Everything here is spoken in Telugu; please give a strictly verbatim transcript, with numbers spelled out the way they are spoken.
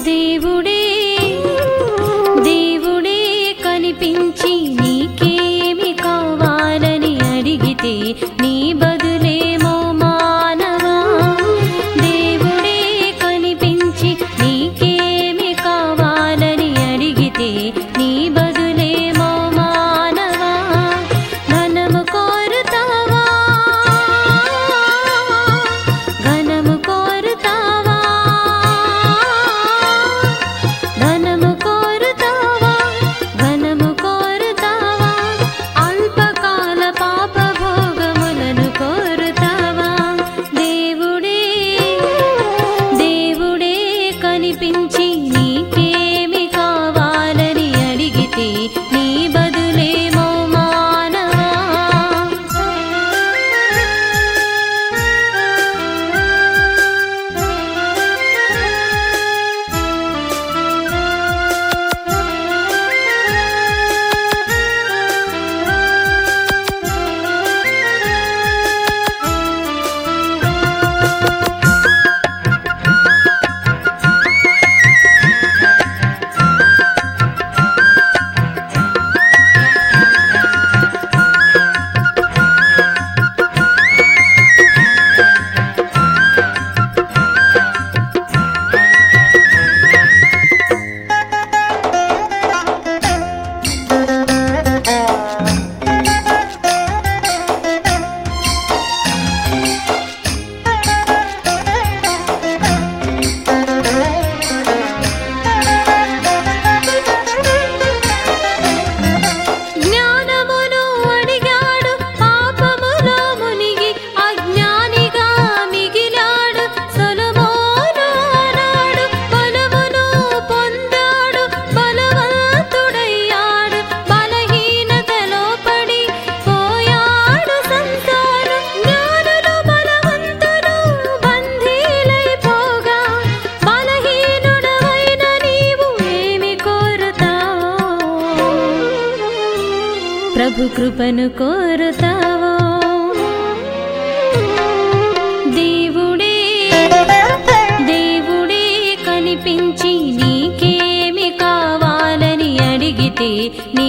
దేవుడే దేవుడే కనిపించి నీకేమి కావాలని అడిగితే నీ బదులేమో మానవా దేవుడే కనిపించి నీకేమి కావాలని అడిగితే నీ బదులేమో మానవా ధనము కోరుతావా ఘనము కోరుతావా ధనము కోరుతావా ఘనము కోరుతావా అల్పకాల పాప భోగములను కోరుతావా దేవుడే దేవుడే కనిపించి నీకేమి కావాలని అడిగితే నీ బదులేమో మానవా జ్ఞానమును అడిగాడు పాపములో మునిగి అజ్ఞానిగా మిగిలాడు సొలొమోను ఆనాడు బలమును పొందాడు బలవంతుడయ్యాడు బలహీనతలో పడి పోయాడు సంసారం జ్ఞానులు బలవంతులు బందీలైపోగా బలహీనుడవైన నీవు ఏమి కోరుతావో ప్రభు కృపను కోరుతావో దేవుడే దేవుడే కనిపించి నీకేమి కావాలని అడిగితే నీ